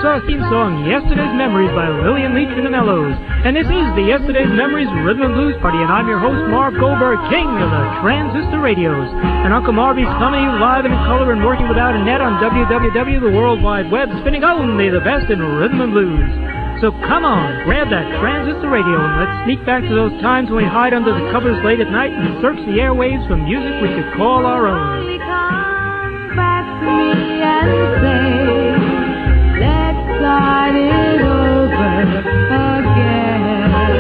our theme song, Yesterday's Memories by Lillian Leach and the Mellows. And this is the Yesterday's Memories Rhythm and Blues Party, and I'm your host, Marv Goldberg, king of the transistor radios. And Uncle Marvy's coming to you live and in color and working without a net on WWW, the World Wide Web, spinning only the best in rhythm and blues. So come on, grab that transistor radio and let's sneak back to those times when we hide under the covers late at night and search the airwaves for music we could call our own. Come back to me and say, let's start it over again.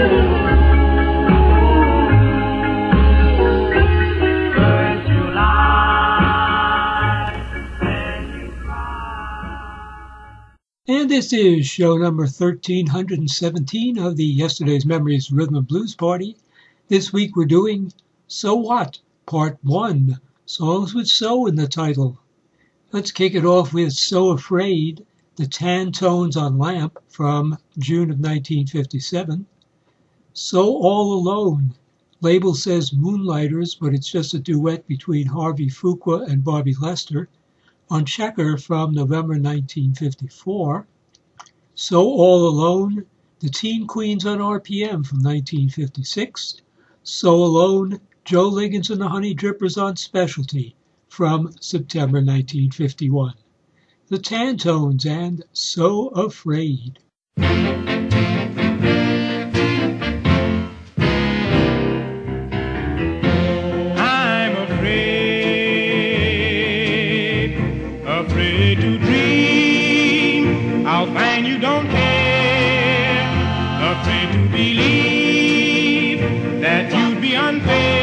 First you lie, then you cry. And this is show number 1317 of the Yesterday's Memories Rhythm and Blues Party. This week we're doing So What, Part 1, songs with So in the title. Let's kick it off with So Afraid, the Tan Tones on Lamp from June of 1957. So All Alone, label says Moonlighters, but it's just a duet between Harvey Fuqua and Bobby Lester, on Checker from November 1954. So All Alone, the Teen Queens on RPM from 1956. So Alone, Joe Liggins and the Honey Drippers on Specialty from September 1951. The Tan Tones and So Afraid. I'm afraid to dream. I'll find you don't care. Afraid to believe that you'd be unfair.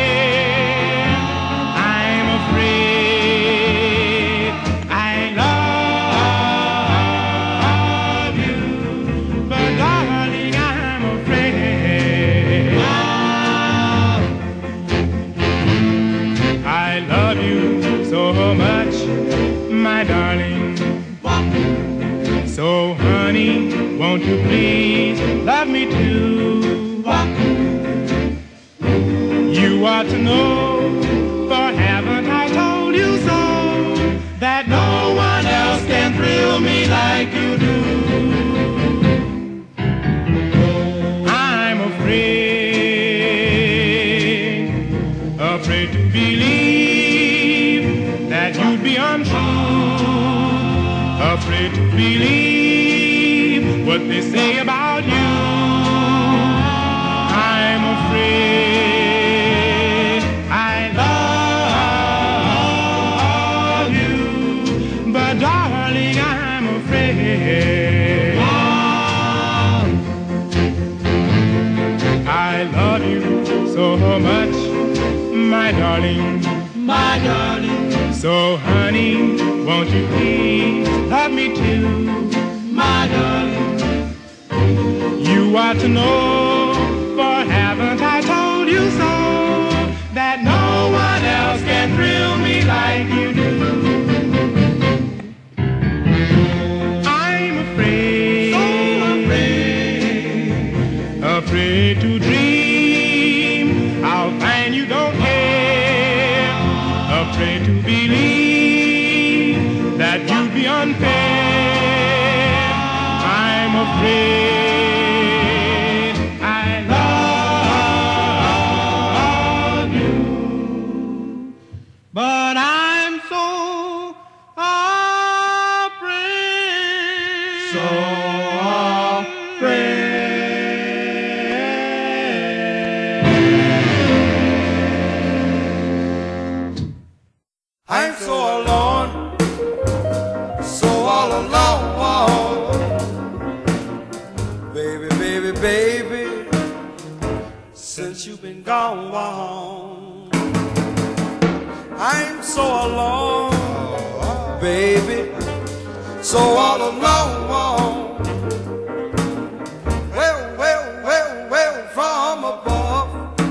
My darling, so honey, won't you please love me too? You ought to know, for haven't I told you so, that no one else can thrill me like you do. I'm afraid to believe that you'd be untrue. Afraid to believe what they say about you. I'm afraid I love you, but darling, I'm afraid I love you so much, my darling, my darling. So honey, won't you please love me too, my darling? You ought to know, for haven't I told you so, that no one else can thrill me like you do. I'm afraid, so afraid to dream. I'll find you don't care. Afraid to believe that you'd be unfair. I'm afraid I love you, but I'm so afraid. So afraid. I'm so alone, so all alone. Baby, baby, baby, since you've been gone, I'm so alone, baby, so all alone. Well, from above,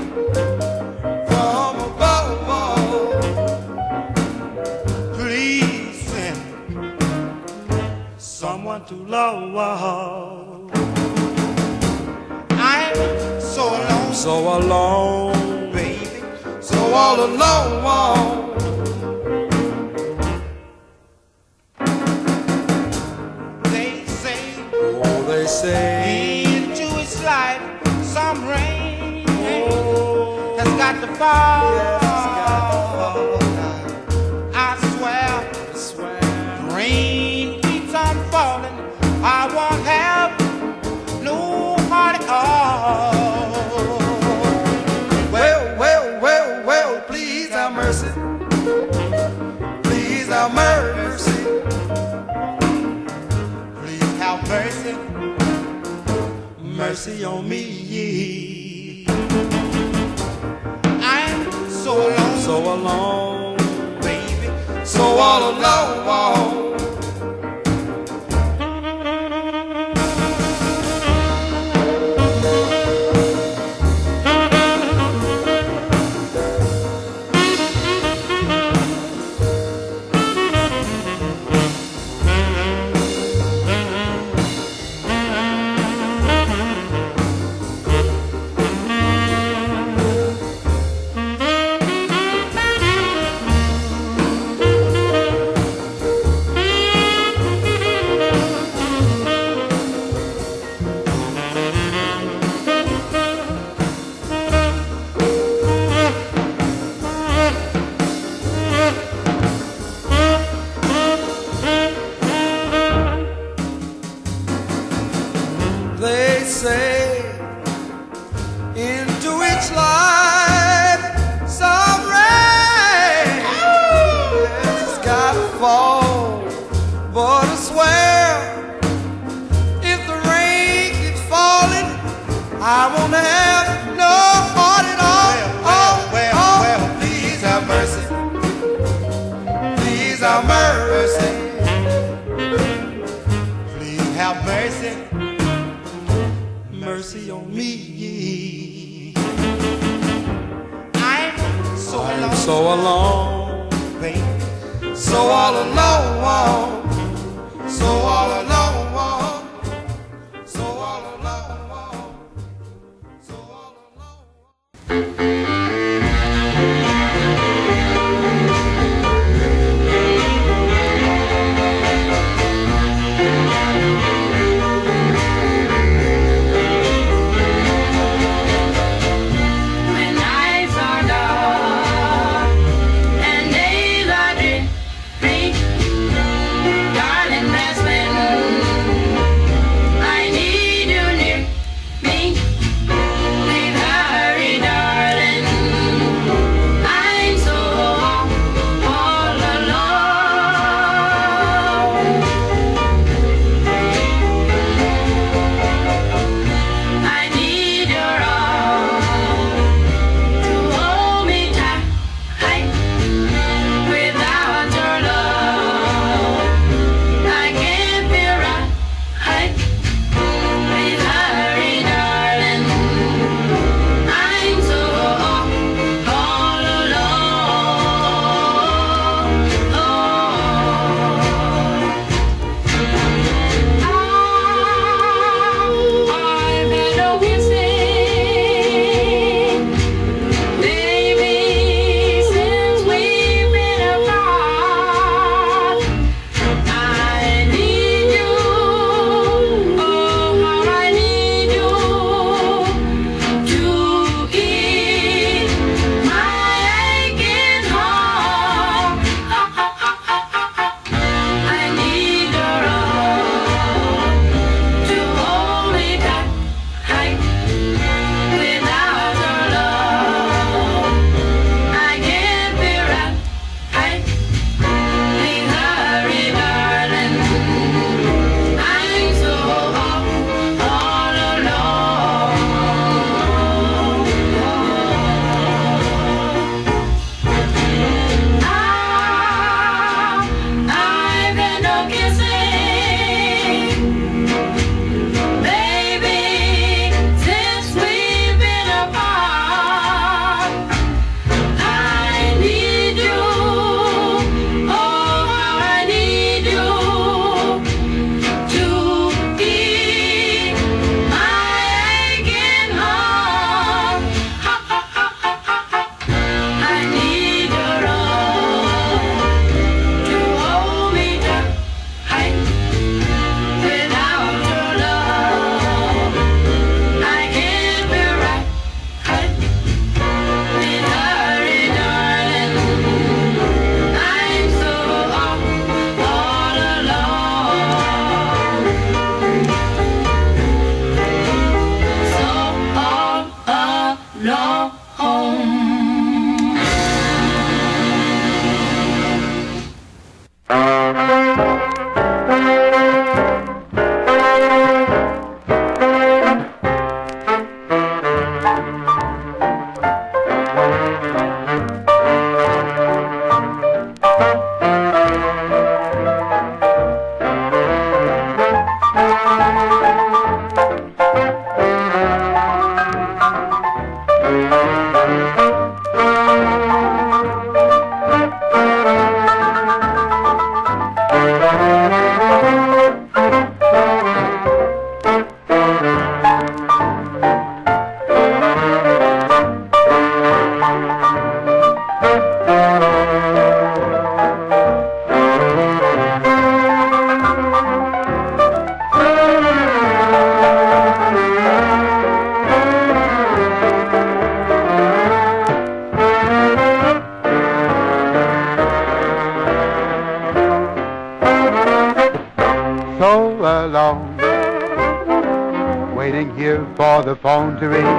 please send someone to love. I'm so alone, baby, so all alone. They say say into its life some rain has got to fall. I swear, rain keeps on falling. I won't have no heart at all. well, please have mercy. Please have mercy. Please have mercy. Mercy on me. I'm so alone, baby. So all alone. They say into each life some rain has got to fall. But I swear, if the rain keeps falling, I won't have no heart at all. well, please have mercy. Please have mercy. Please have mercy. Mercy on me. I'm so alone, baby. so all alone, so all alone, so all alone, so all alone. When nights are dark and days are dreary, darling, that's when I need you near me. Please hurry, darling, Waiting here for the phone to ring.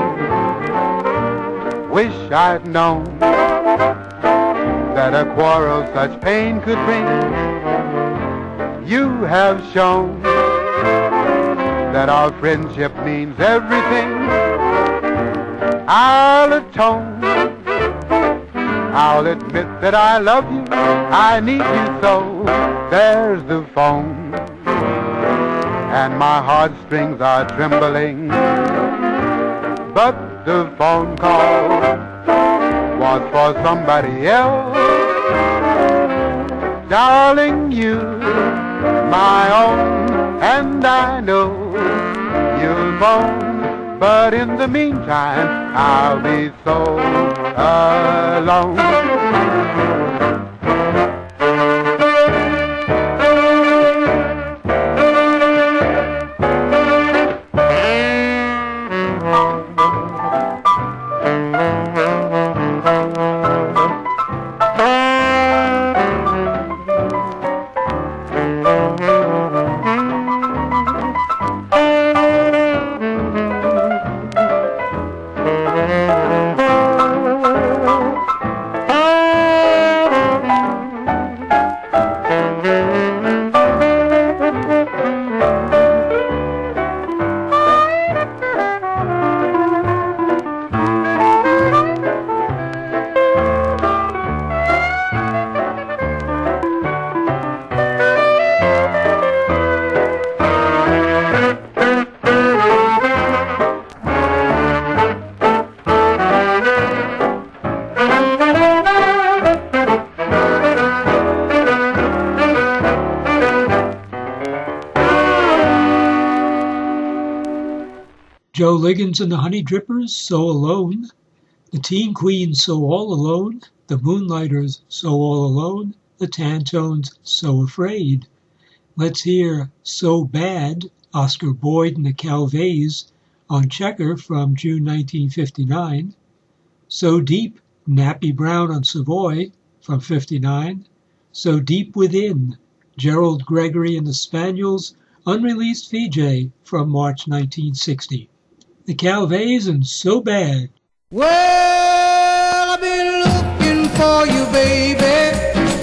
Wish I'd known that a quarrel such pain could bring. You have shown that our friendship means everything. I'll atone. I'll admit that I love you. I need you so. There's the phone. And my heartstrings are trembling. But the phone call was for somebody else. Darling, you, my own, and I know you'll phone. But in the meantime, I'll be so alone. Joe Liggins and the Honey Drippers, So Alone. The Teen Queens, So All Alone. The Moonlighters, So All Alone. The Tantones, So Afraid. Let's hear So Bad, Oscar Boyd and the Calvays on Checker from June 1959. So Deep, Nappy Brown on Savoy from 59. So Deep Within, Gerald Gregory and the Spaniels, unreleased Fiji from March 1960. The Calvays and So Bad. Well, I've been looking for you, baby,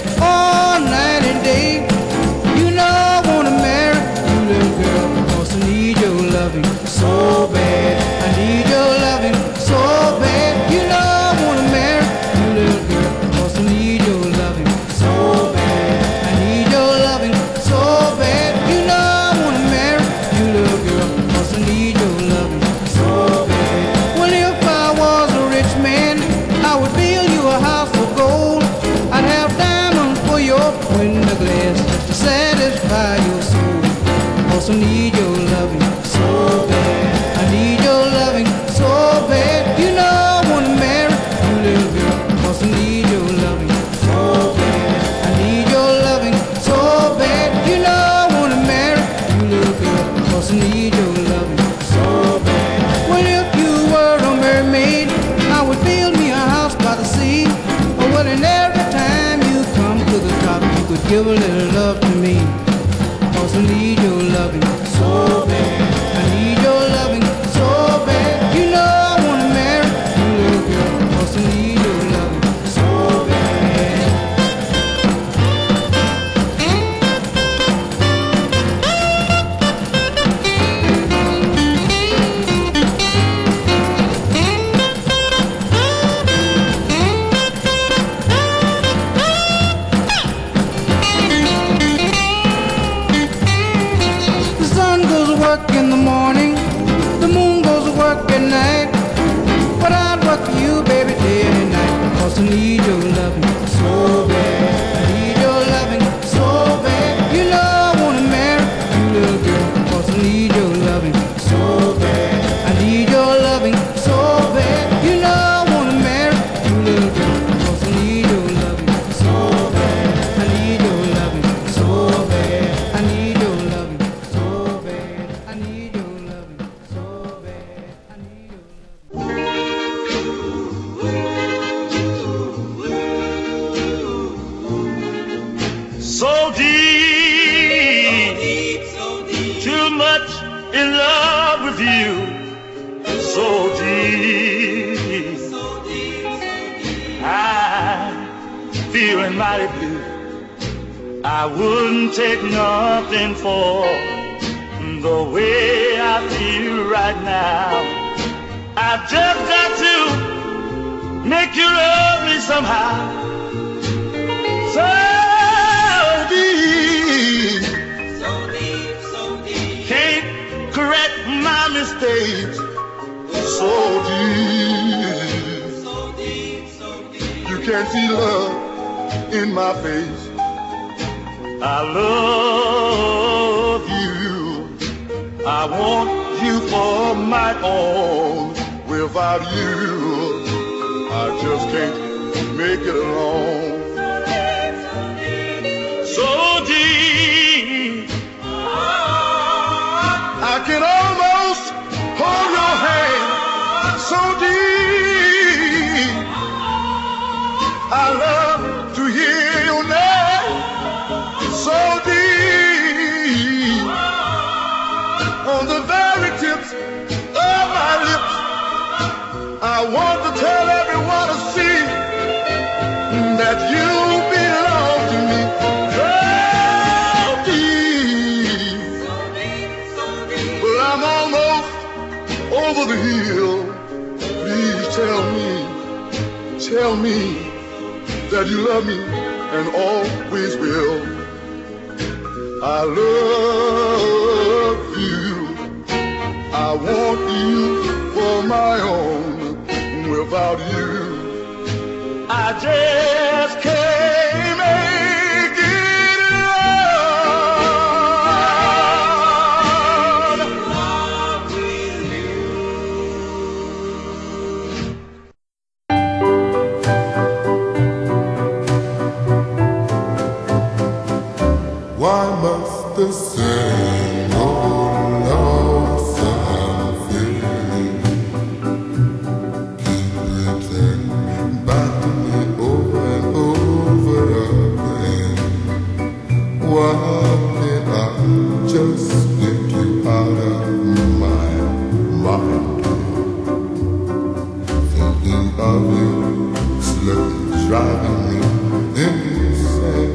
all night and day. You know I wanna marry you, little girl, 'cause I need your loving so bad. I need your loving so bad. You know I wanna marry you, little girl, 'cause I need your loving so bad. I need your loving so bad. You know I wanna marry you, little girl, 'cause I need your loving so bad. Well, if I was a rich man, I would build you a house of gold. I'd have diamonds for your window glass just to satisfy your soul. 'Cause I need your loving so bad. I need your loving so bad. You know I wanna marry you, little girl, 'cause I need your loving so bad. I need your loving so bad. You know I wanna marry you, little girl, 'cause I need your loving so bad. Well, if you were a mermaid, I would build me a house by the sea. Oh, well, and every time you come to the top, you could give a little love to me. 'Cause I need your loving so bad. I need your loving so bad. You know I wanna marry you, little girl, 'cause I feeling mighty blue. I wouldn't take nothing for the way I feel right now. I've just got to make you love me somehow. So deep, so deep, can't correct my mistakes. So deep, you can't see love in my face. I love you, I want you for my own. Without you, I just can't make it alone. So deep, I can almost hold your hand. So deep, I love to hear your name. So deep, on the very tips of my lips, I want to tell everyone to see that you belong to me. So deep, well, I'm almost over the hill. Please tell me that you love me and always will. I love you, I want you for my own. Without you, I just can't make it alone. Why must the same old love song fade? Keep returning back to me over and over again. Why can't I just get you out of my mind? Thinking of you slowly driving me insane.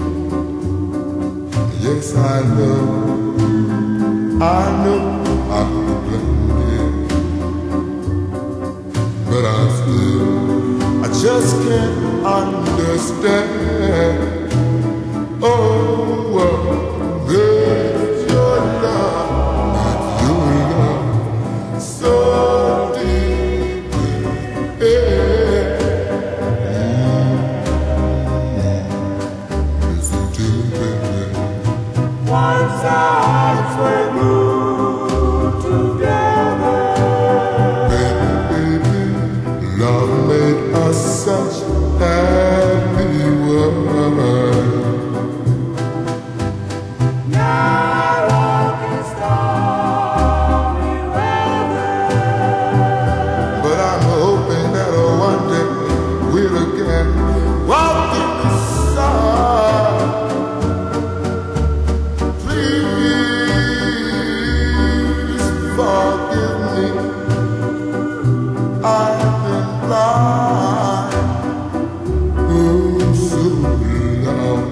Yes, I know I could blame you, but I just can't understand. Oh, there's your love, so deep, listen to me, baby. Once our hearts were glued together, baby, love made us such happy world. Now walking stormy weather, but I'm hoping that one day we'll again walk in the sun. Please forgive me, I've been blind, oh, so long.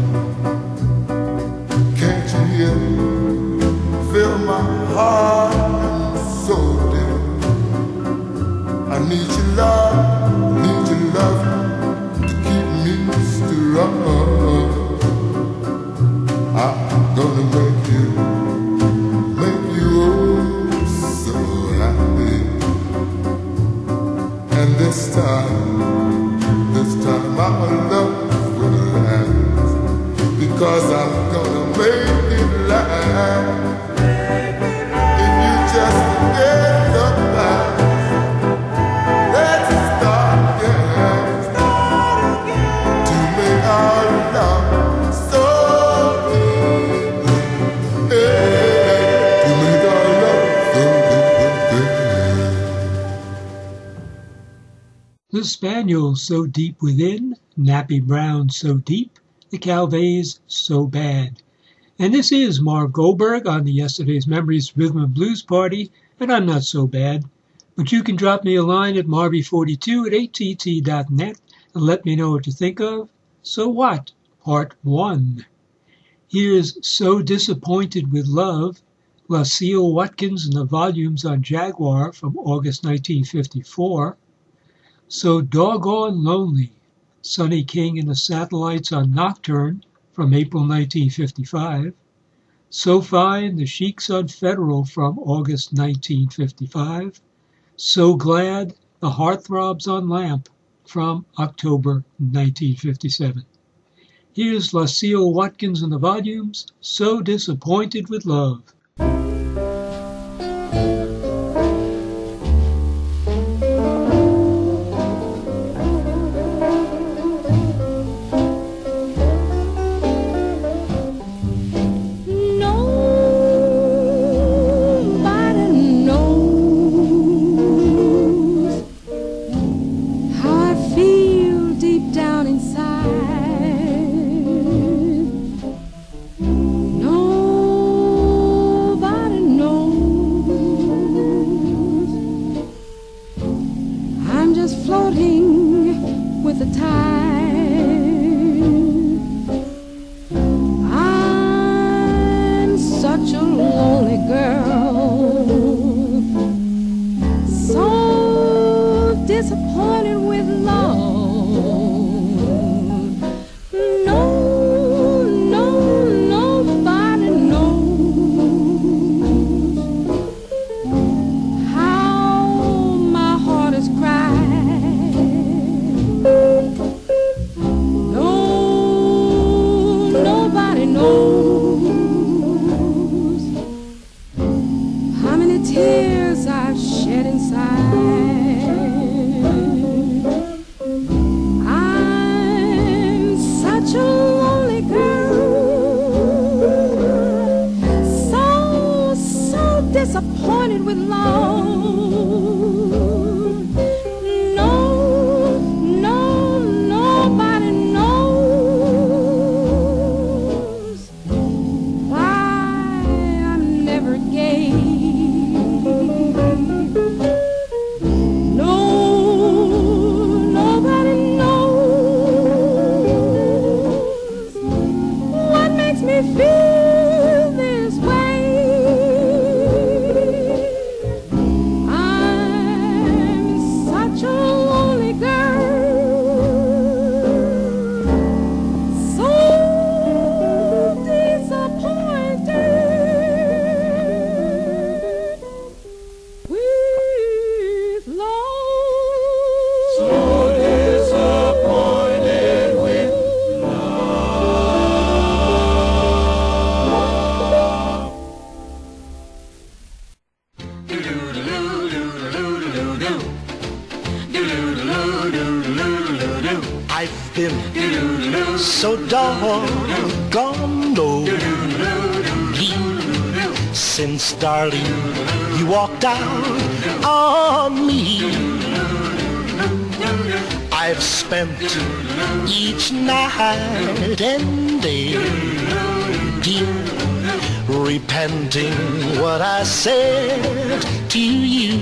Can't you hear me? Fill my heart and soul dear. I need your love to keep me strong. I'm gonna make you oh so happy. And this time our love will last, because I'm gonna make it last. If you just forget the past, let's start again to make our love so deep, to make our love so deep. The Spaniels, So Deep Within, Nappy Brown, So Deep, the Calvays, So Bad. And this is Marv Goldberg on the Yesterday's Memories Rhythm and Blues Party, and I'm not so bad. But you can drop me a line at marby42@att.net and let me know what you think of So What? Part 1. Here's So Disappointed with Love, Lucille Watkins and the Volumes on Jaguar from August 1954. So Doggone Lonely, Sonny King and the Satellites on Nocturne from April 1955. So Fine, the Sheiks on Federal from August 1955. So Glad, the Heartthrobs on Lamp from October 1957. Here's Lucille Watkins and the Volumes, So Disappointed with Love. So doggone lonely since, darling, you walked out on me. I've spent each night and day, dear, repenting what I said to you.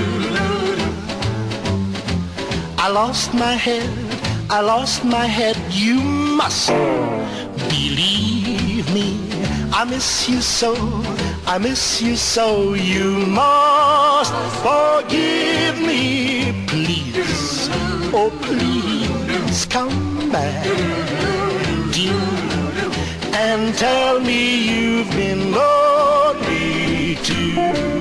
I lost my head, you must believe me. I miss you so, you must forgive me. Please, oh please come back, dear, and tell me you've been lonely too.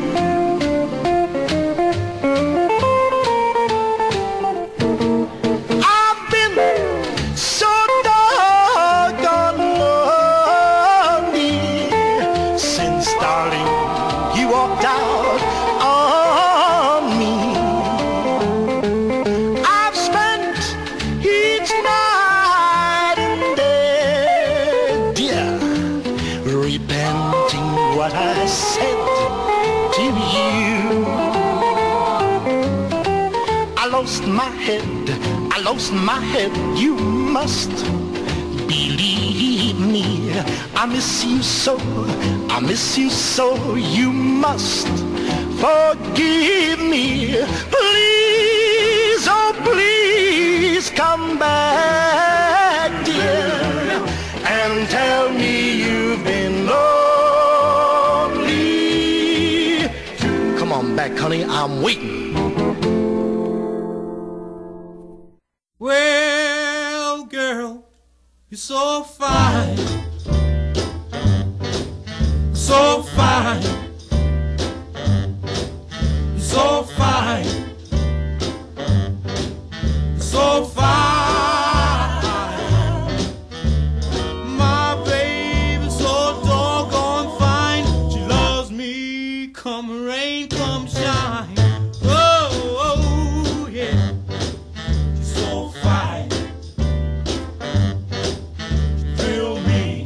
I lost my head, you must believe me. I miss you so, you must forgive me. Please, oh please come back, dear. I'm waiting. Well, girl, you're so fine, so fine, you're so fine, so fine. My baby's so doggone fine. She loves me, come rain, come shine. Oh, oh yeah. She's so fine. She thrill me.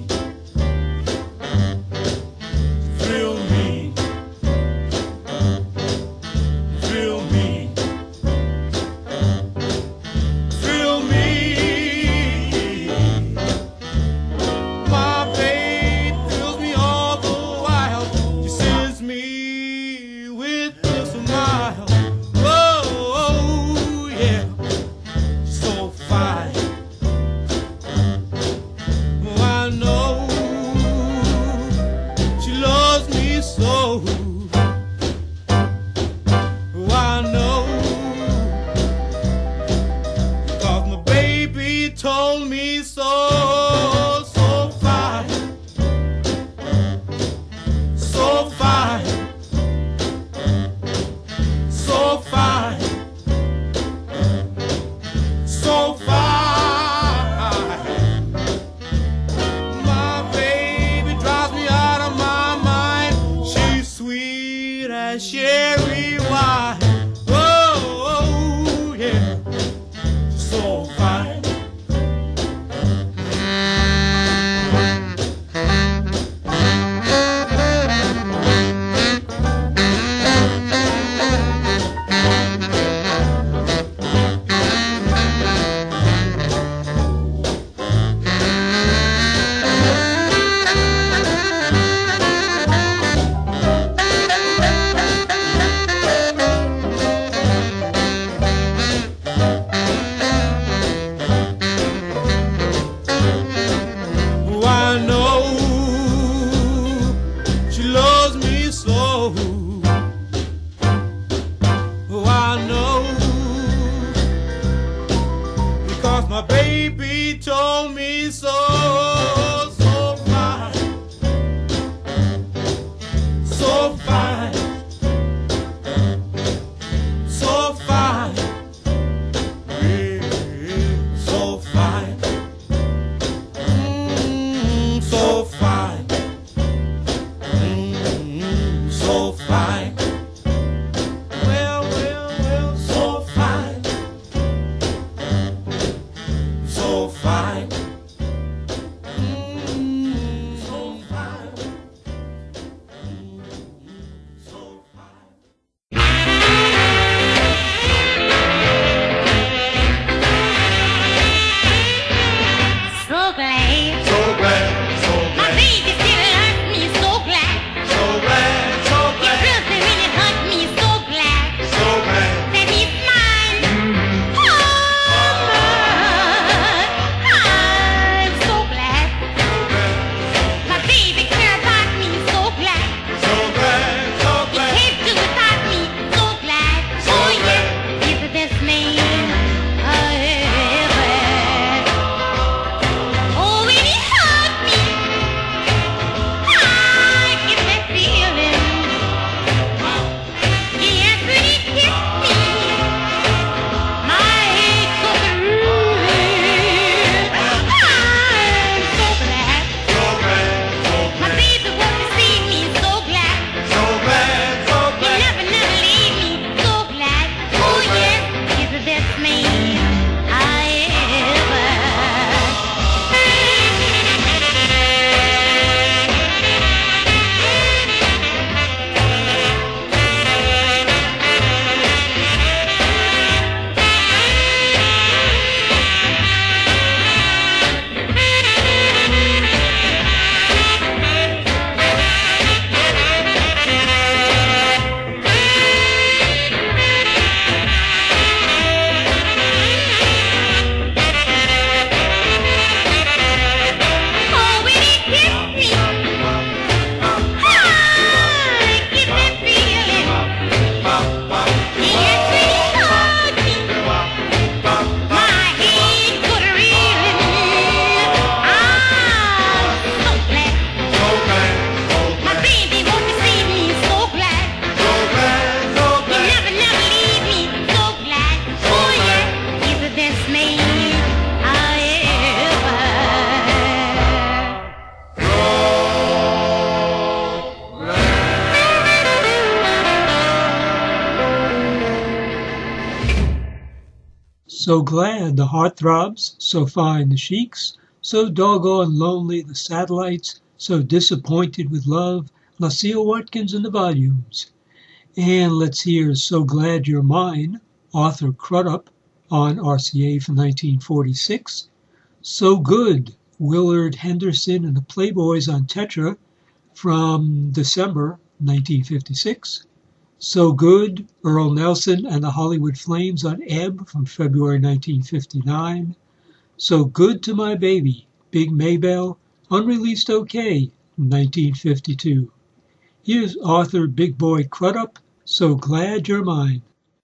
So glad the heartthrobs, so fine the sheiks, so doggone lonely the satellites, so disappointed with love, Lucille Watkins and the Volumes. And let's hear So Glad You're Mine, Arthur Crudup on RCA from 1946. So Good, Willard Henderson and the Playboys on Tetra from December 1956. So Good, Earl Nelson and the Hollywood Flames on Ebb from February 1959. So Good to My Baby, Big Maybelle, unreleased OK from 1952. Here's Arthur Big Boy Crudup, So Glad You're Mine.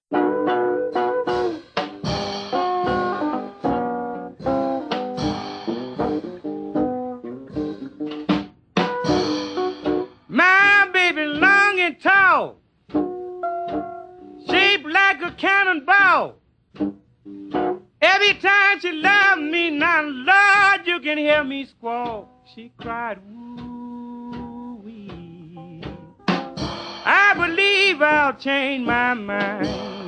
My baby long and tall, shaped like a cannonball. Every time she loved me, now Lord, you can hear me squall. She cried, woo-wee. I believe I'll change my mind.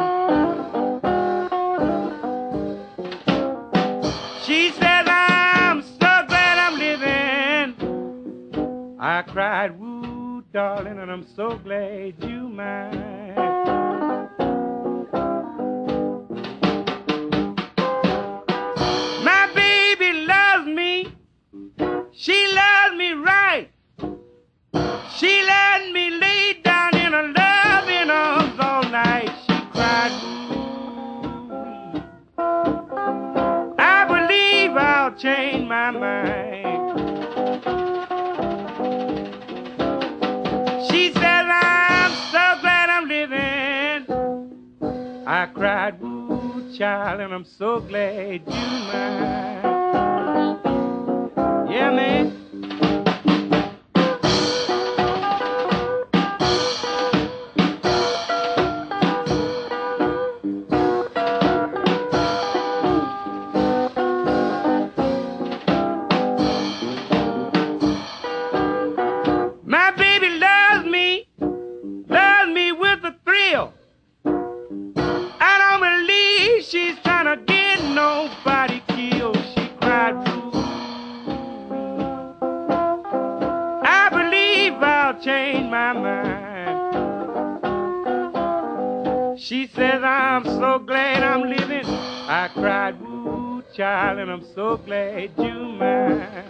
She said, I'm so glad I'm living. I cried, woo, darling, and I'm so glad you mine. My baby loves me. She loves me right. She let me lay down in her loving arms all night. She cried, ooh, I believe I'll change my mind. She says, I'm so glad I'm living. I cried, woo, child, and I'm so glad you mine. Yeah, man. My baby loves me with a thrill. I don't believe she's trying to get nobody killed. She cried, ooh. I believe I'll change my mind. She says, I'm so glad I'm living. I cried, woo, child, and I'm so glad you mine.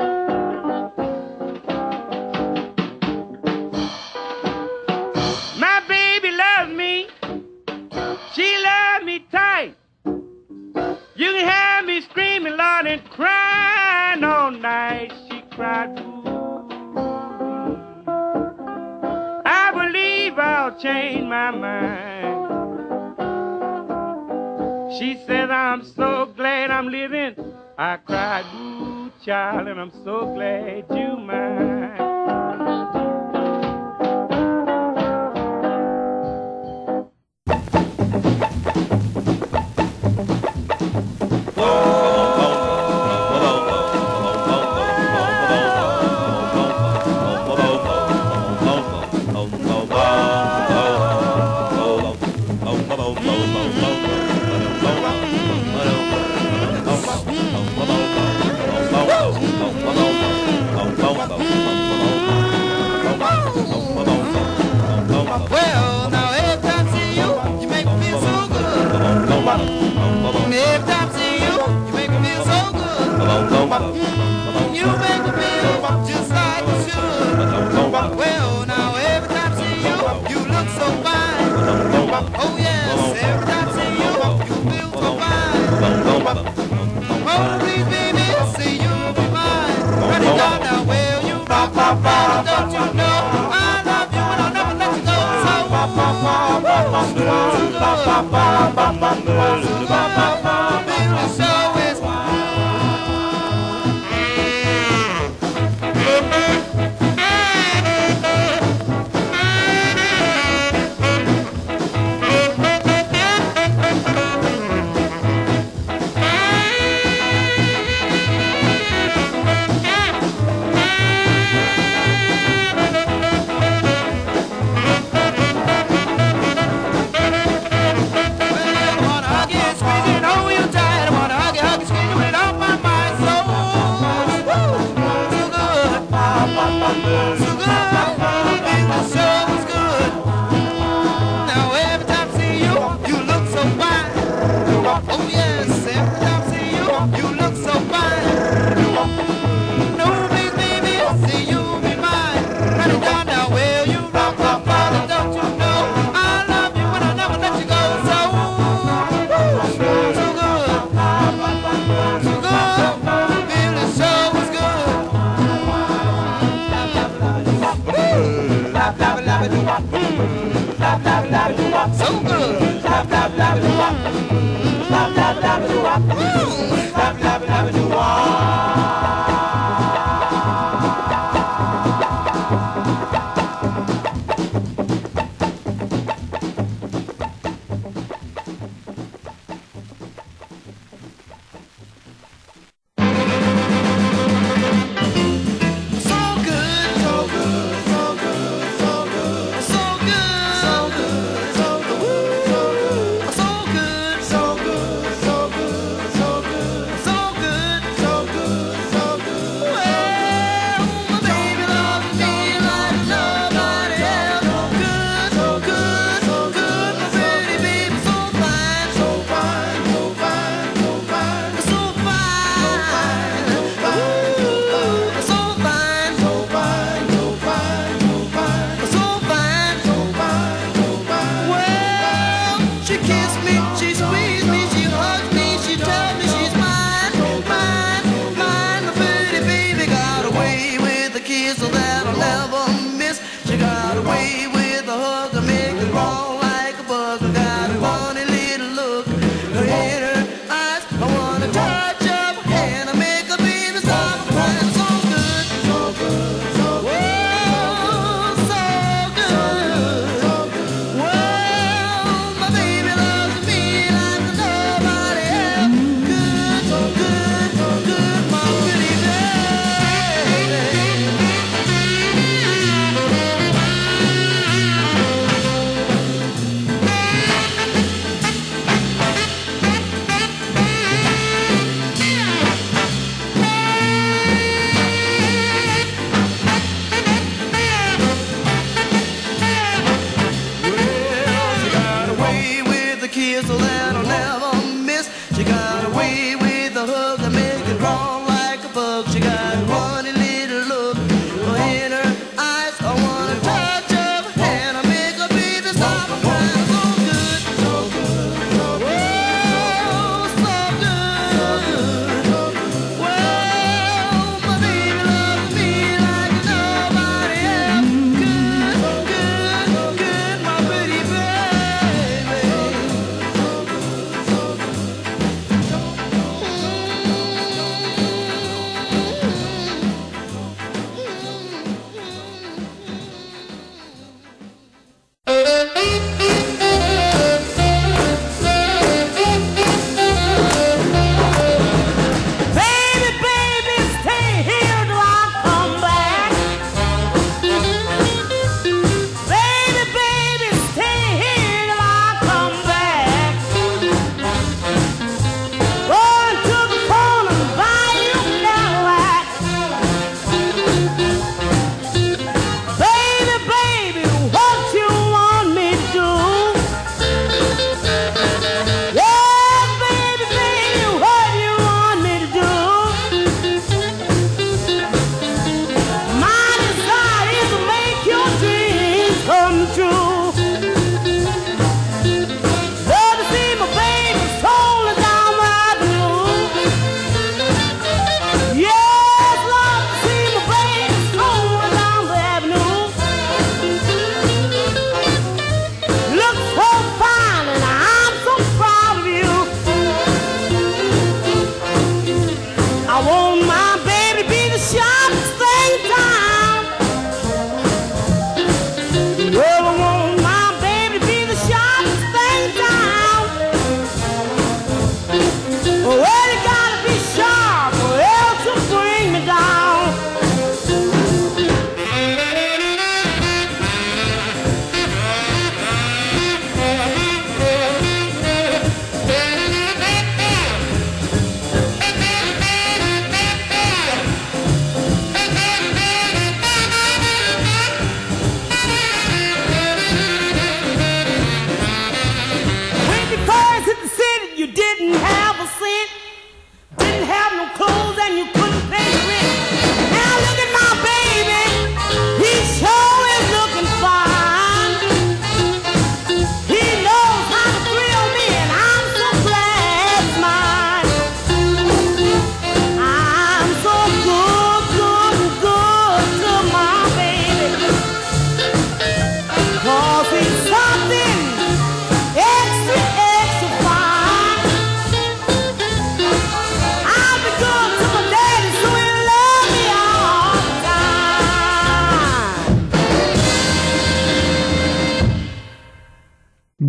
My baby loves me. She loves me tight. You can hear me screaming, Lord, and crying all night. She cried, ooh. I believe I'll change my mind. She says, I'm so glad I'm living. I cried, ooh, child, and I'm so glad you mine. Well, now every time I see you, you make me feel so good. Every time I see you, you make me feel so good. You make me feel just like you should. Well, now every time I see you, you look so fine. Oh yes, every time I see you, you feel so fine. Oh please, baby, say you'll be mine. Run it down now, well you don't you know I love you and I'll never let you go. Baby, so is well, you wanna hug and squeeze it on. 'Cause he's something extra, extra fine.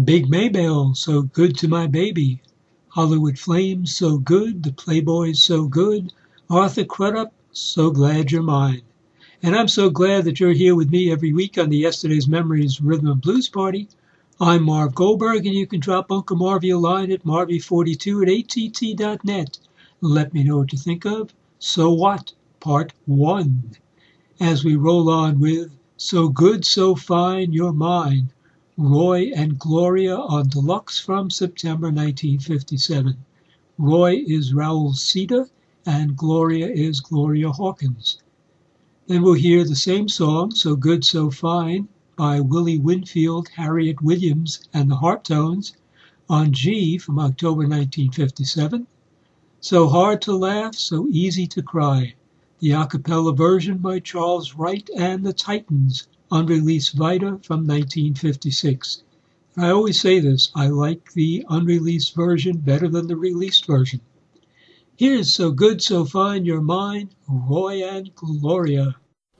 Big Maybelle, so good to my baby. Hollywood Flames, so good. The Playboys, so good. Arthur Crudup, so glad you're mine. And I'm so glad that you're here with me every week on the Yesterday's Memories Rhythm and Blues Party. I'm Marv Goldberg, and you can drop Uncle Marvy a line at marvy42@att.net. Let me know what you think of So What, Part 1. As we roll on with So Good, So Fine, You're Mine, Roy and Gloria on Deluxe from September 1957. Roy is Raul Sita, and Gloria is Gloria Hawkins. Then we'll hear the same song, So Good, So Fine, by Willie Winfield, Harriet Williams, and the Hartones, on G from October 1957. So Hard to Laugh, So Easy to Cry, the a cappella version by Charles Wright and the Titans, unreleased Vita from 1956. I always say this, I like the unreleased version better than the released version. Here's So Good, So Fine, You're Mine, Roy and Gloria.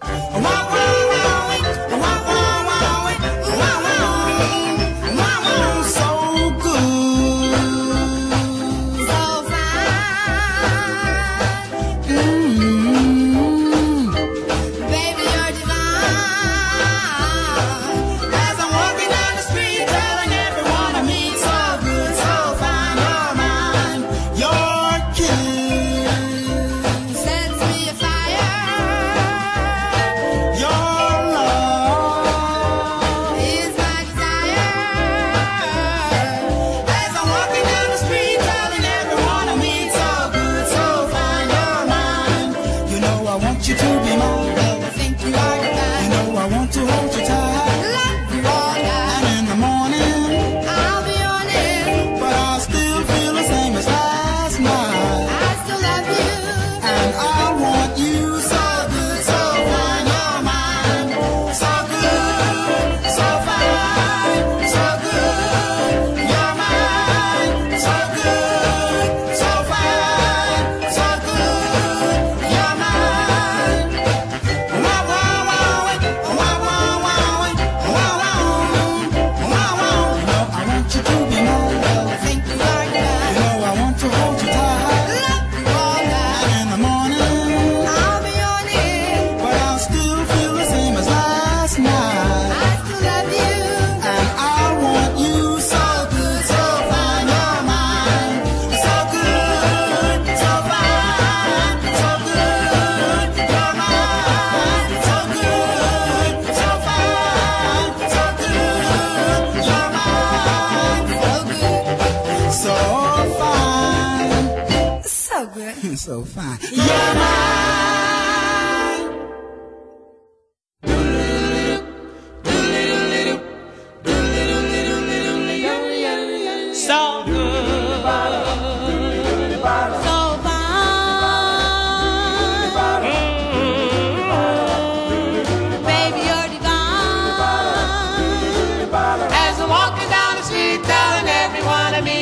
So fine.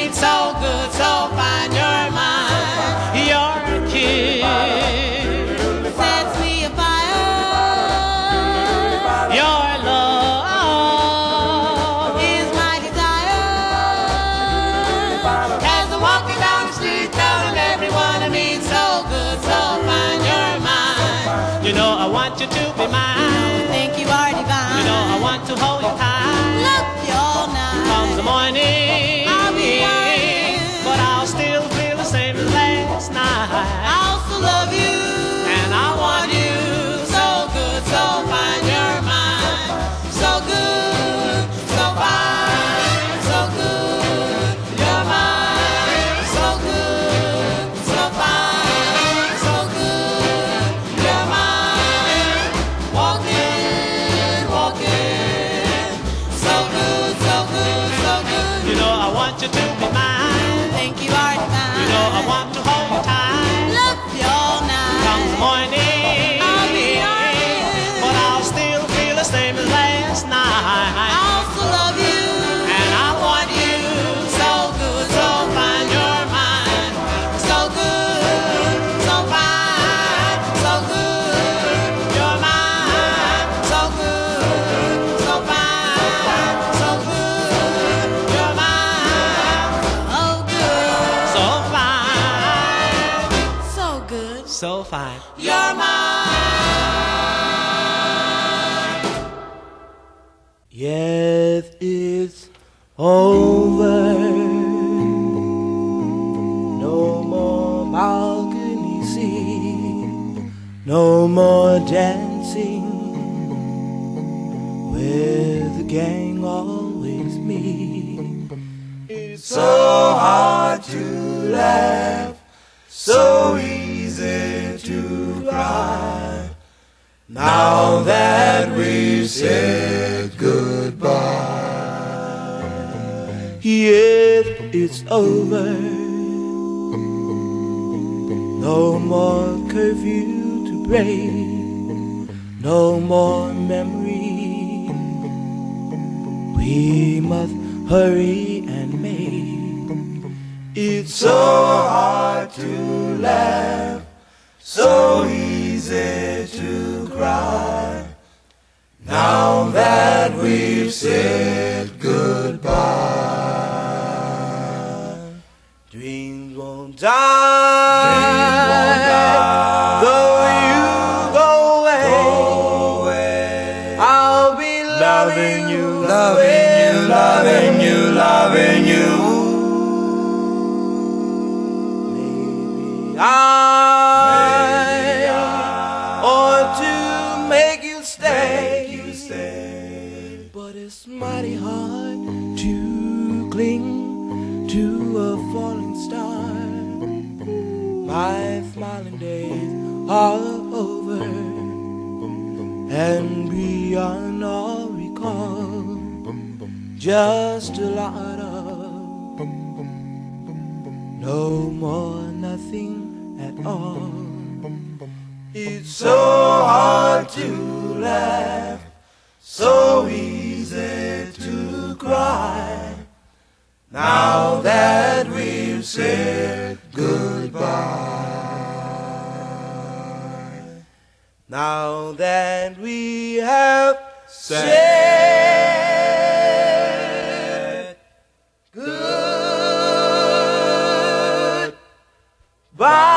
So good, so fine, you're mine. Your kiss so fine. You're mine. Yes, it's over. No more balcony seat, no more dancing with the gang always meet. It's so hard to laugh, so easy to cry, now that we've said goodbye. Yes, it's over. No more curfew to break, no more memory. We must hurry and make. It's so hard to laugh, so easy to cry, now that we've said goodbye. Dreams won't die, though you go away. I'll be loving you, loving you, loving you, loving you. Maybe I ought to make you stay, but it's mighty hard to cling to a falling star. My smiling days are over, and beyond all recall, just a lot of no more nothing at all. It's so hard to laugh, so easy to cry, now that we've said goodbye. Now that we have said goodbye.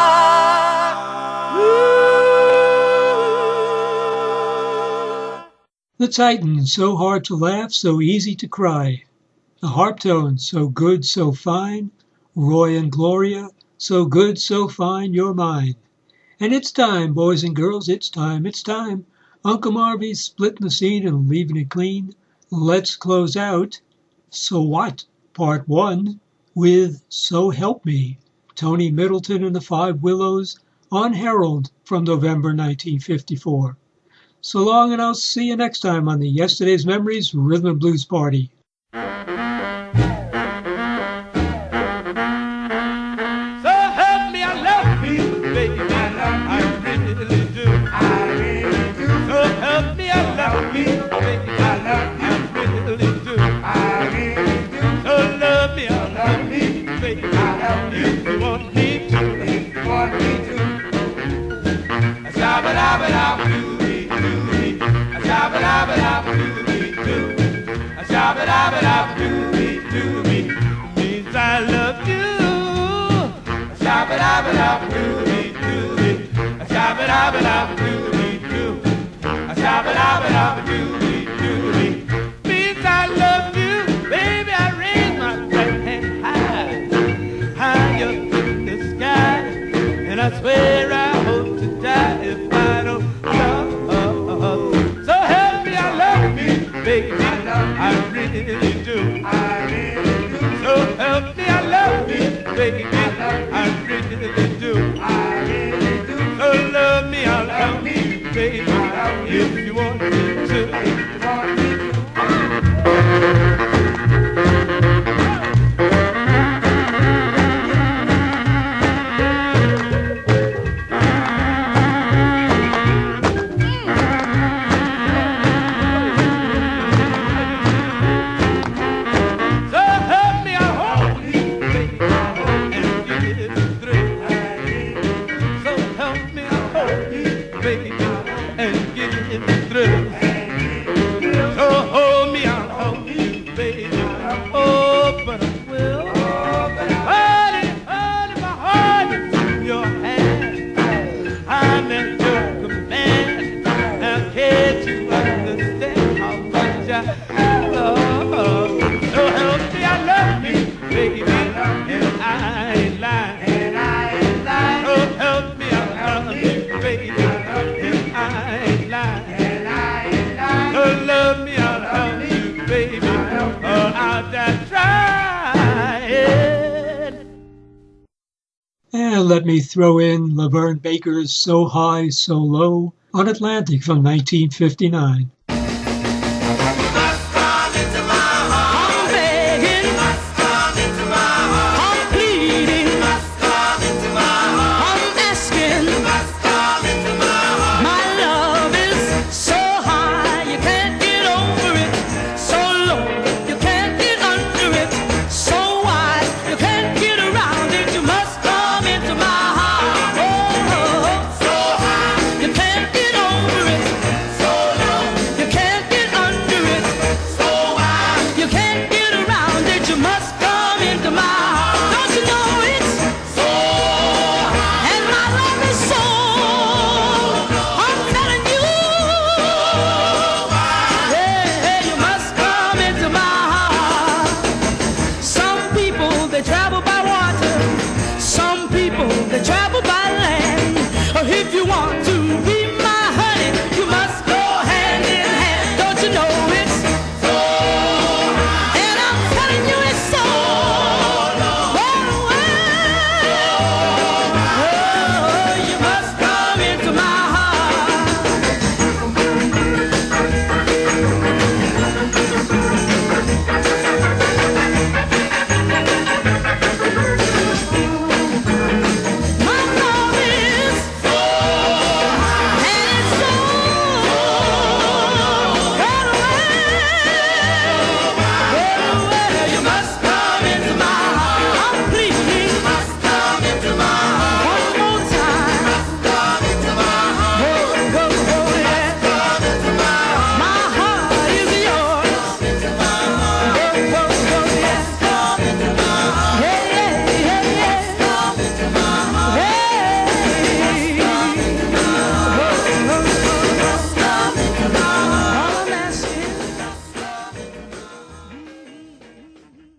The Titans, so hard to laugh, so easy to cry. The Harptones, so good, so fine. Roy and Gloria, so good, so fine, you're mine. And it's time, boys and girls, it's time, it's time. Uncle Marvy's splitting the scene and leaving it clean. Let's close out So What, Part 1, with So Help Me, Tony Middleton and the Five Willows, on Herald from November 1954. So long, and I'll see you next time on the Yesterday's Memories Rhythm and Blues Party. So help me, I love me, baby, I really do. So help me, I love me, baby, I really do. So love me, baby, if you want me to. Means I love you. Means I love you, baby. I raise my right hand higher in the sky, and I swear I hope to die if I don't love. So help me, I love me, baby. I really do. So help me, I love me, baby. I really do. So love me, I love me, baby, if you want me to. So help me, I hope me, baby, and get it through. And let me throw in Laverne Baker's So High, So Low on Atlantic from 1959.